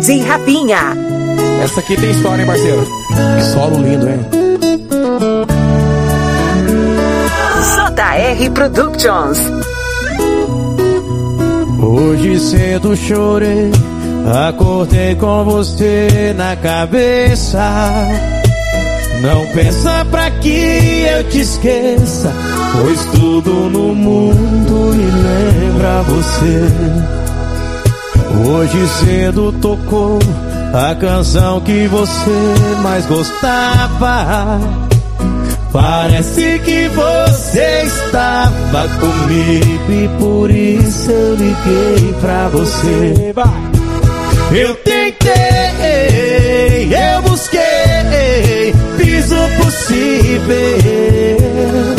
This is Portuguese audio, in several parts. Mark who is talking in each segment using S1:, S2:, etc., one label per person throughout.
S1: de Rafinha.
S2: Essa aqui tem história, hein, parceiro? Que solo lindo, hein?
S1: JR Productions.
S3: Hoje cedo chorei, acordei com você na cabeça. Não pensa pra que eu te esqueça, pois tudo no mundo me lembra você. Hoje cedo tocou a canção que você mais gostava. Parece que você estava comigo e por isso eu liguei pra você. Eu tentei, eu busquei, fiz o possível,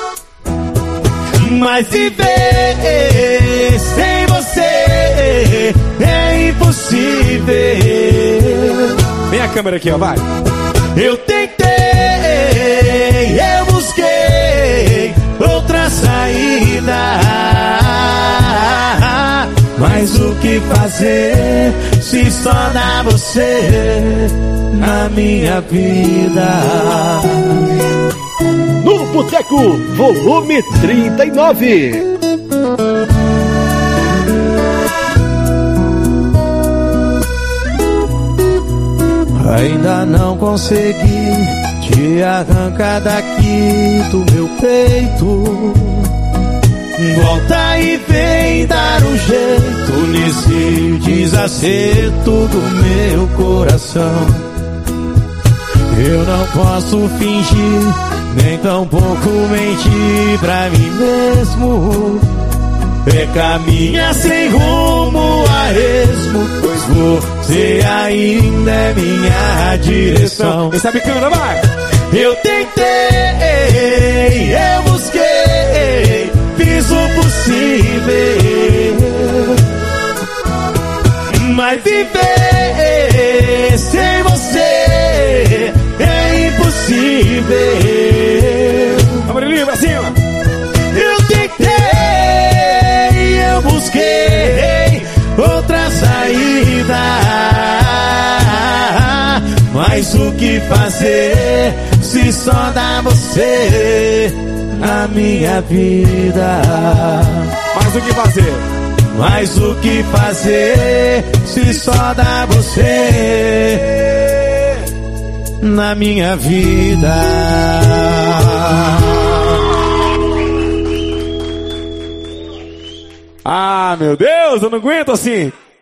S3: mas viver sem você é impossível.
S2: Vem a câmera aqui, ó, vai.
S3: Eu tentei, eu busquei outra saída, mas o que fazer se só dá você na minha vida?
S4: No Boteco, volume 39.
S3: Ainda não consegui te arrancar daqui do meu peito. Volta e vem dar um jeito nesse desacerto do meu coração. Eu não posso fingir, nem tampouco mentir pra mim mesmo. É caminhar sem rumo a esmo, pois você ainda é minha direção.
S2: Quem sabe canta, vai!
S3: Eu tentei, eu busquei, fiz o possível, mas viver sem você é impossível.
S2: Vamos ali, pra cima!
S3: Eu tentei, eu busquei outra saída, mas o que fazer se só dá você na minha vida?
S2: Mas o que fazer?
S3: Mas o que fazer se só dá você na minha vida?
S2: Ah, meu Deus, eu não aguento assim.